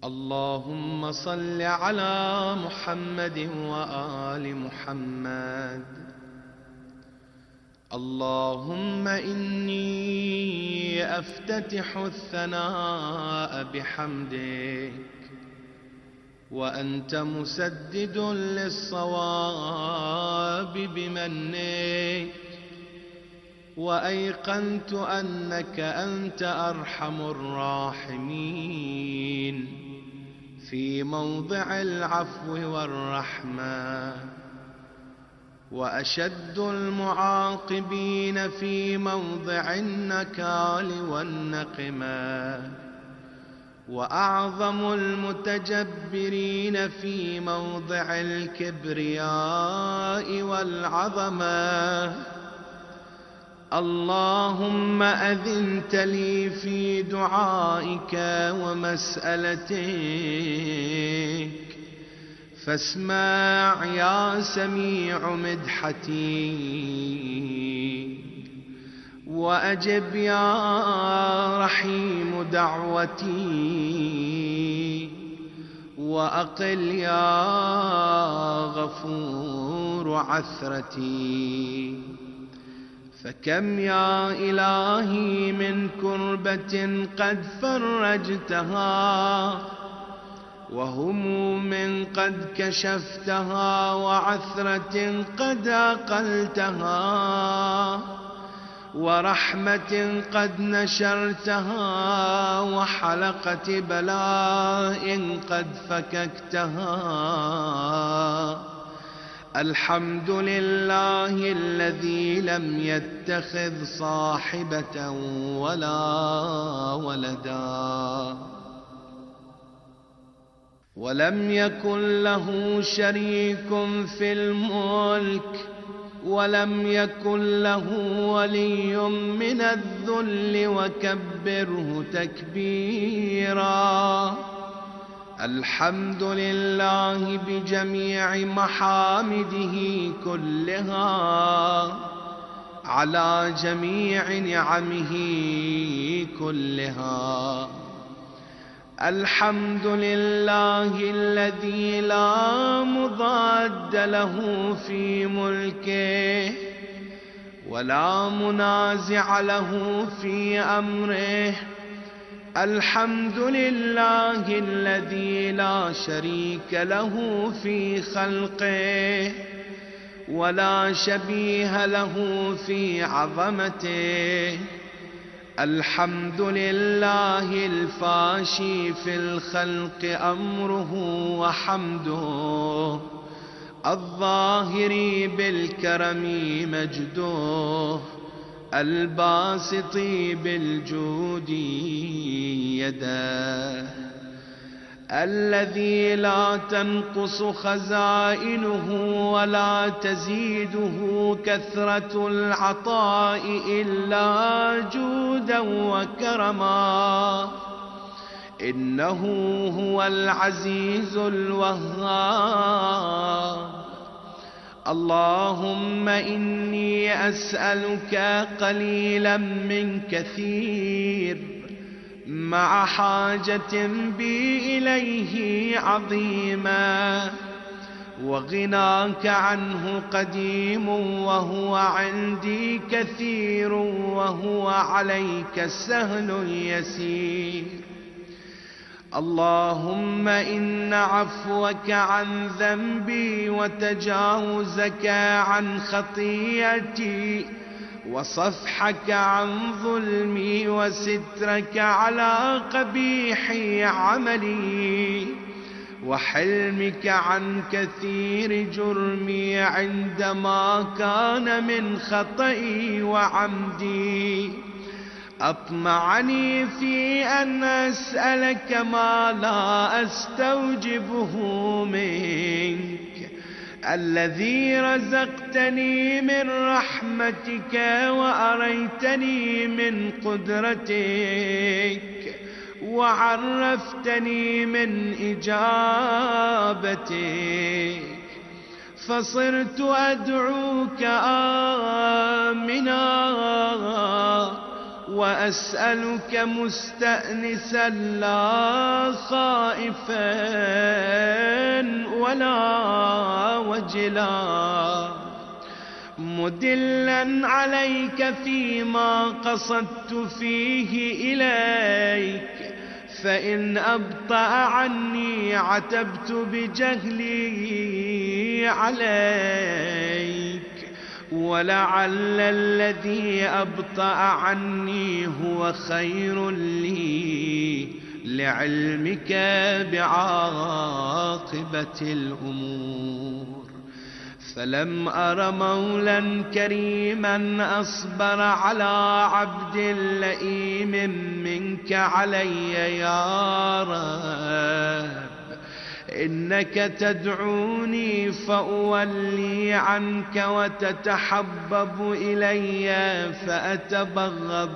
اللهم صل على محمد وآل محمد. اللهم إني أفتتح الثناء بحمدك وأنت مسدد للصواب بمنك، وأيقنت أنك أنت أرحم الراحمين في موضع العفو والرحمة، وأشد المعاقبين في موضع النكال والنقمة، وأعظم المتجبرين في موضع الكبرياء والعظمة. اللهم أذنت لي في دعائك ومسألتك، فاسمع يا سميع مدحتي، وأجب يا رحيم دعوتي، وأقل يا غفور عثرتي. فكم يا إلهي من كربة قد فرجتها، وهموم قد كشفتها، وعثرة قد أقلتها، ورحمة قد نشرتها، وحلقة بلاء قد فككتها. الحمد لله الذي لم يتخذ صاحبة ولا ولدا، ولم يكن له شريك في الملك، ولم يكن له ولي من الذل، وكبره تكبيرا. الحمد لله بجميع محامده كلها، على جميع نعمه كلها. الحمد لله الذي لا مضاد له في ملكه، ولا منازع له في أمره. الحمد لله الذي لا شريك له في خلقه، ولا شبيه له في عظمته. الحمد لله الفاشي في الخلق أمره وحمده، الظاهر بالكرم مجده، الباسط بالجود يده، الذي لا تنقص خزائنه ولا تزيده كثرة العطاء إلا جودا وكرما. إنه هو العزيز الوهاب. اللهم إني أسألك قليلا من كثير، مع حاجة بي إليه عظيمة، وغناك عنه قديم، وهو عندي كثير، وهو عليك سهل يسير. اللهم إن عفوك عن ذنبي، وتجاوزك عن خطيئتي، وصفحك عن ظلمي، وسترك على قبيح عملي، وحلمك عن كثير جرمي عندما كان من خطئي وعمدي. أطمعني في أن أسألك ما لا أستوجبه منك، الذي رزقتني من رحمتك، وأريتني من قدرتك، وعرفتني من إجابتك، فصرت أدعوك آمنا وأسألك مستأنسا لا خائفا ولا وجلا، مدلا عليك فيما قصدت فيه إليك، فإن أبطأ عني عتبت بجهلي عليك، ولعل الذي أبطأ عني هو خير لي لعلمك بعاقبة الأمور. فلم أر مولا كريما أصبر على عبد لئيم منك علي يا رب، إنك تدعوني فأولي عنك وتتحبب إلي فأتبغض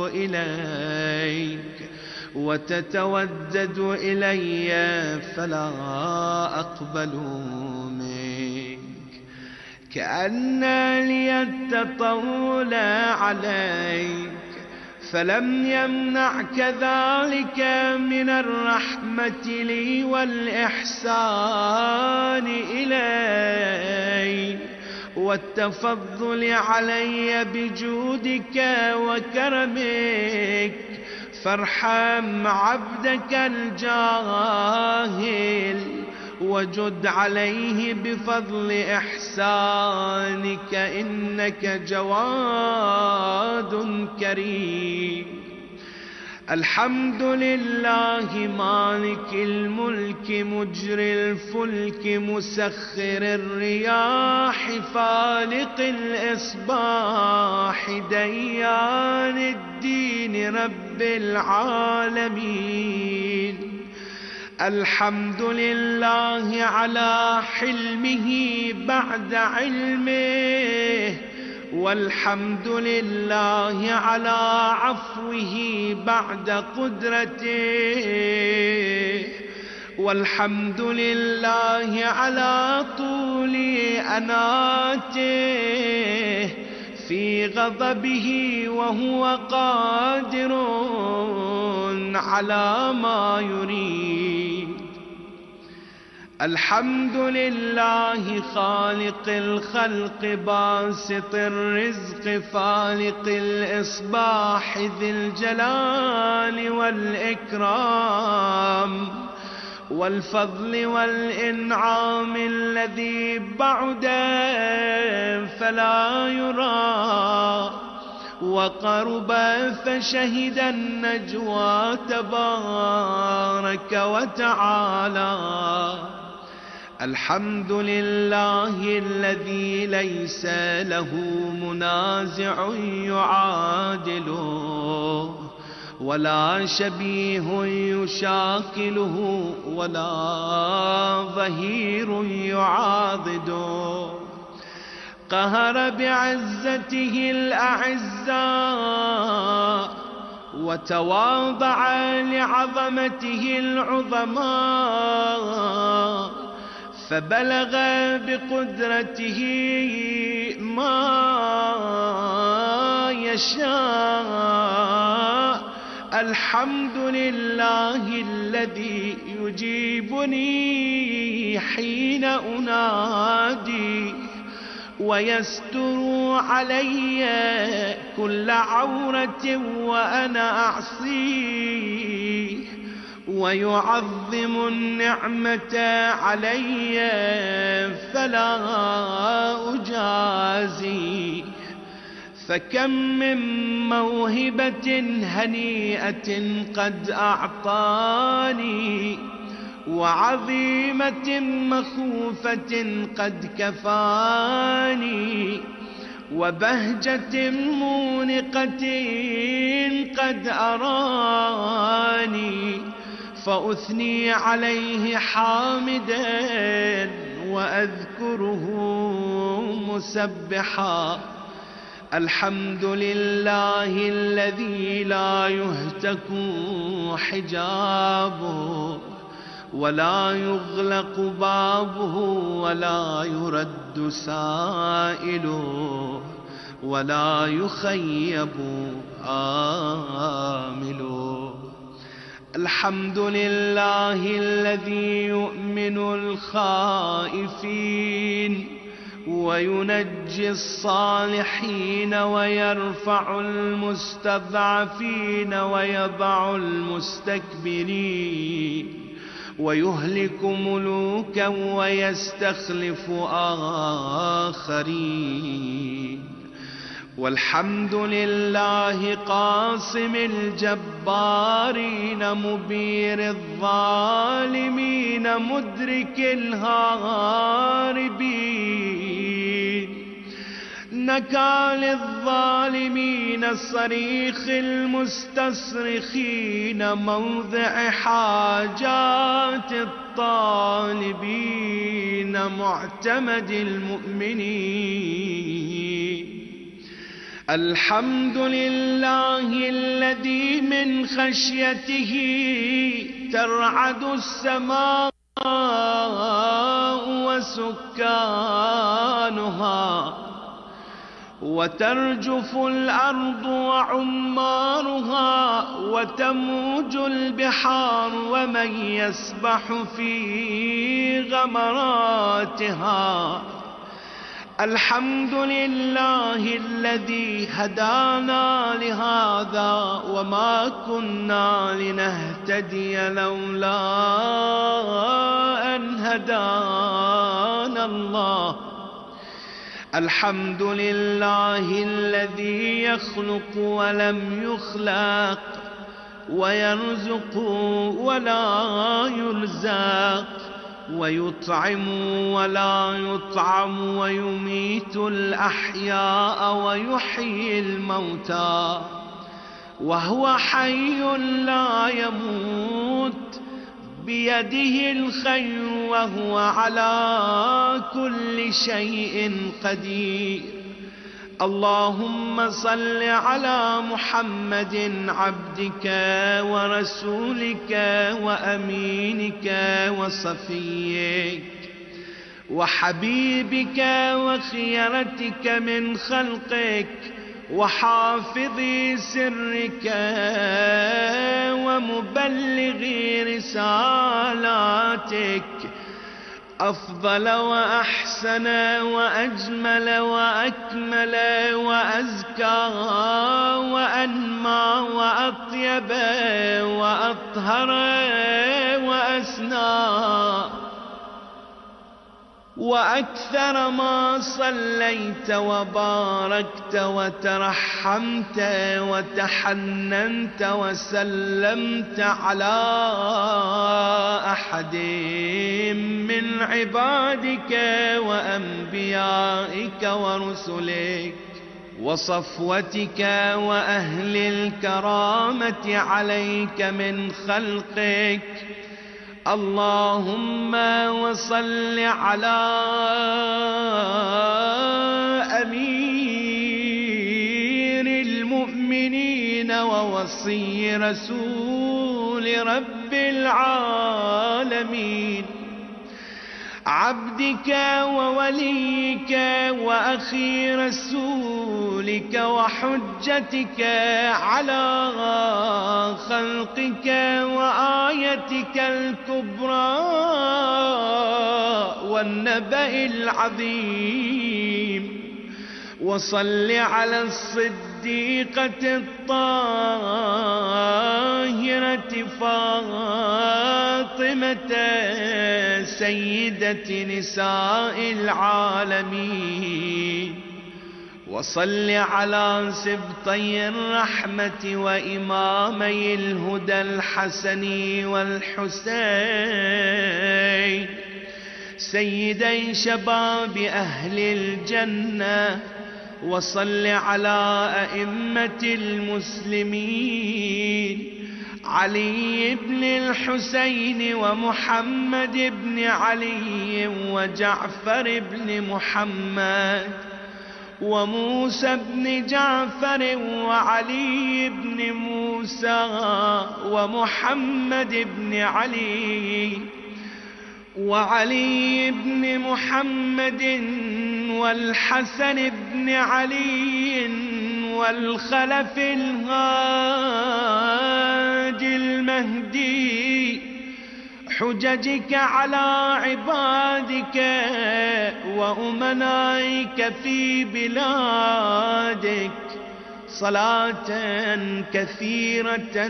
إليك، وتتودد إلي فلا أقبل منك. كأن لي التطول عليك فلم يمنعك ذلك من الرحمة لي والإحسان إلي والتفضل علي بجودك وكرمك، فارحم عبدك الجاهل وجد عليه بفضل إحسانك، إنك جواد كريم. الحمد لله مالك الملك مجري الفلك مسخر الرياح فالق الإصباح ديان الدين رب العالمين. الحمد لله على حلمه بعد علمه، والحمد لله على عفوه بعد قدرته، والحمد لله على طول أناته في غضبه وهو قادر على ما يريد. الحمد لله خالق الخلق باسط الرزق فالق الإصباح ذي الجلال والإكرام والفضل والإنعام الذي بعد فلا يرى وقرب فشهد النجوى تبارك وتعالى. الحمد لله الذي ليس له منازع يعادله ولا شبيه يشاكله ولا ظهير يعاضده، قهر بعزته الأعزاء وتواضع لعظمته العظماء، فبلغ بقدرته ما يشاء. الحمد لله الذي يجيبني حين أنادي ويستر علي كل عورة وأنا أعصيه، ويعظم النعمة علي فلا أجازي. فكم من موهبة هنيئة قد أعطاني، وعظيمة مخوفة قد كفاني، وبهجة مونقة قد أراني، فأثني عليه حامدا وأذكره مسبحا. الحمد لله الذي لا يهتك حجابه ولا يغلق بابه ولا يرد سائله، ولا يخيب آمل. الحمد لله الذي يؤمن الخائفين وينجي الصالحين ويرفع المستضعفين ويضع المستكبرين ويهلك ملوكا ويستخلف آخرين. والحمد لله قاصم الجبارين مبير الظالمين مدرك الهاربين نكال الظالمين صريخ المستصرخين موضع حاجات الطالبين معتمد المؤمنين. الحمد لله الذي من خشيته ترعد السماء وسكانها وترجف الأرض وعمارها وتموج البحار ومن يسبح في غمراتها. الحمد لله الذي هدانا لهذا وما كنا لنهتدي لولا أن هدانا الله. الحمد لله الذي يخلق ولم يخلق ويرزق ولا يرزق ويطعم ولا يطعم ويميت الأحياء ويحيي الموتى وهو حي لا يموت بيده الخير وهو على كل شيء قدير. اللهم صل على محمد عبدك ورسولك وأمينك وصفيك وحبيبك وخيرتك من خلقك وحافظ سرك ومبلغ رسالاتك أفضل وأحسن وأجمل وأكمل وأزكى وأنمى وأطيب وأطهر وأسنى وأكثر ما صليت وباركت وترحمت وتحننت وسلمت على أحد من عبادك وأنبيائك ورسلك وصفوتك وأهل الكرامة عليك من خلقك. اللهم وصل على أمير المؤمنين ووصي رسول رب العالمين عبدك ووليك وأخي رسولك وحجتك على خلقك وآيتك الكبرى والنبأ العظيم. وصل على الصديقة الطاهرة فاطمة سيدة نساء العالمين. وصل على سبطي الرحمة وإمامي الهدى الحسن والحسين سيدي شباب أهل الجنة. وصل على أئمة المسلمين علي بن الحسين ومحمد بن علي وجعفر بن محمد وموسى بن جعفر وعلي بن موسى ومحمد بن علي وعلي بن محمد والحسن بن علي والخلف الهادي المهدي، حججك على عبادك وأمنائك في بلادك صلاة كثيرة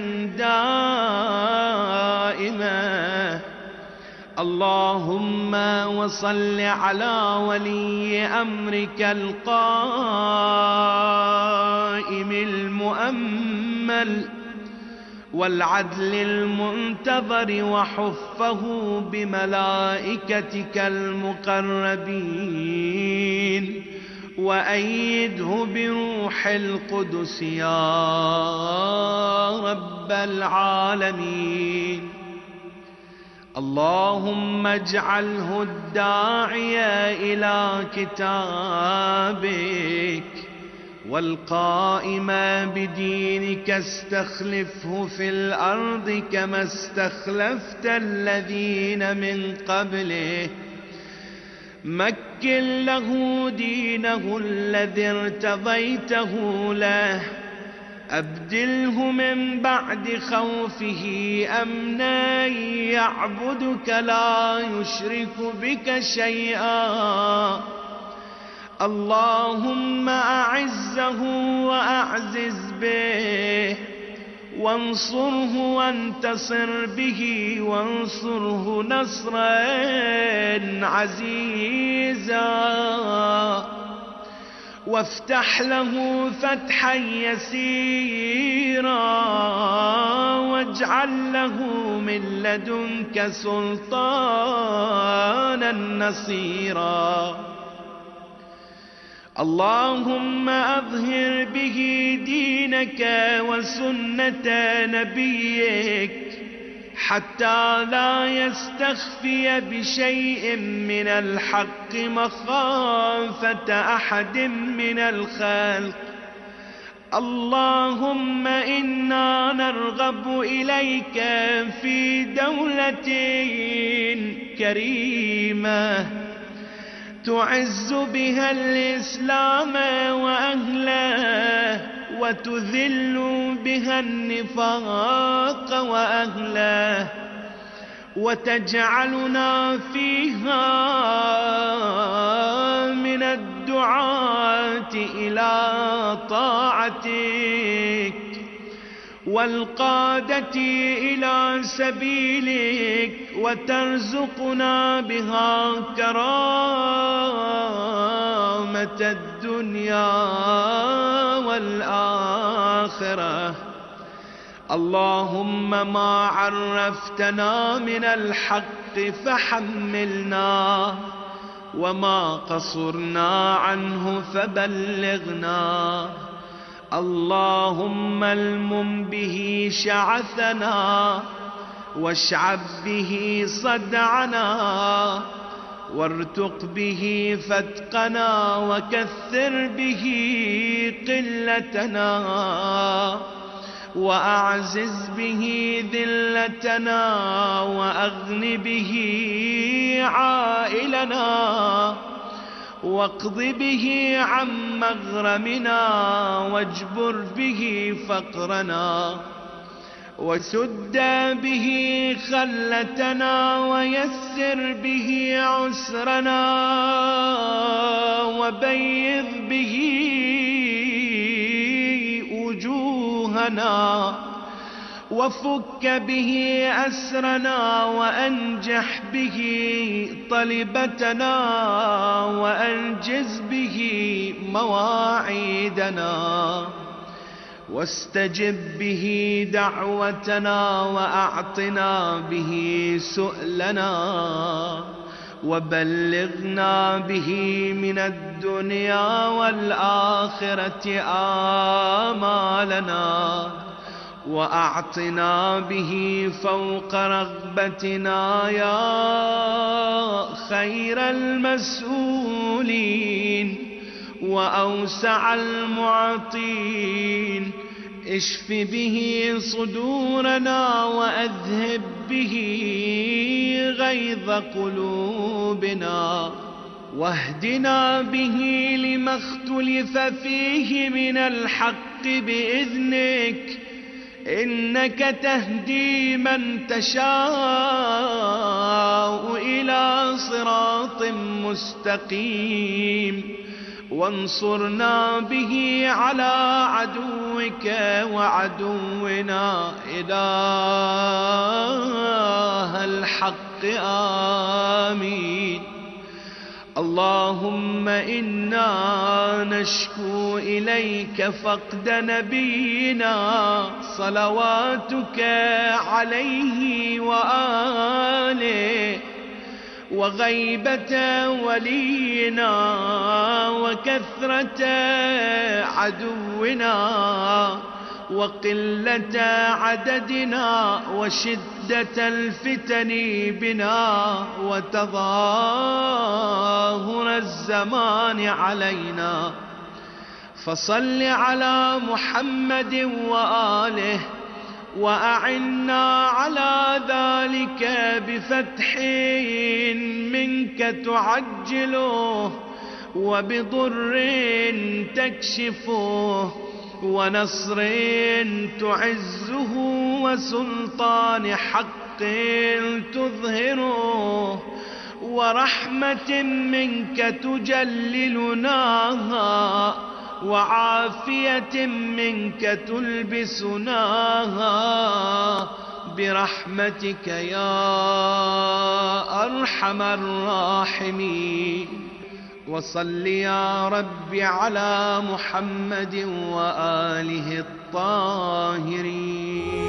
دائمة. اللهم وصل على ولي أمرك القائم المؤمل والعدل المنتظر، وحفه بملائكتك المقربين، وأيده بروح القدس يا رب العالمين. اللهم اجعله الداعي إلى كتابك والقائم بدينك، استخلفه في الأرض كما استخلفت الذين من قبله. مكن له دينه الذي ارتضيته له، أبدله من بعد خوفه أمنا، يعبدك لا يشرك بك شيئا. اللهم أعزه وأعزز به، وانصره وانتصر به، وانصره نصرا عزيزا، وافتح له فتحا يسيرا، واجعل له من لدنك سلطانا نصيرا. اللهم أظهر به دينك وسنة نبيك، حتى لا يستخفي بشيء من الحق مخافة أحد من الخلق. اللهم إنا نرغب إليك في دولة كريمة تعز بها الإسلام وأهله، وتذل بها النفاق وأهله، وتجعلنا فيها من الدعاة إلى طاعتك والقادة إلى سبيلك، وترزقنا بها كرامة الدنيا والآخرة. اللهم ما عرفتنا من الحق فحملنا، وما قصرنا عنه فبلغنا. اللهم المم به شعثنا، واشعب به صدعنا، وارتق به فتقنا، وكثر به قلتنا، وأعزز به ذلتنا، وأغن به عائلنا، واقض به عن مغرمنا، واجبر به فقرنا، وسد به خلتنا، ويسر به عسرنا، وبيض به وجوهنا، وفك به أسرنا، وأنجح به طلبتنا، وأنجز به مواعيدنا، واستجب به دعوتنا، وأعطنا به سؤلنا، وبلغنا به من الدنيا والآخرة آمالنا، وأعطنا به فوق رغبتنا يا خير المسؤولين وأوسع المعطين. اشف به صدورنا، وأذهب به غيظ قلوبنا، واهدنا به لما اختلف فيه من الحق بإذنك، إنك تهدي من تشاء إلى صراط مستقيم. وانصرنا به على عدوك وعدونا إله الحق. آمين. اللهم إنا نشكو إليك فقد نبينا صلواتك عليه وآله، وغيبة ولينا وكثرة عدونا وقلة عددنا وشدة الفتن بنا وتظاهر الزمان علينا. فصل على محمد وآله، وأعنا على ذلك بفتح منك تعجله، وبضر تكشفه، ونصر تعزه، وسلطان حق تظهره، ورحمة منك تجللناها، وعافية منك تلبسناها، برحمتك يا أرحم الراحمين. وصل يا رب على محمد وآله الطاهرين.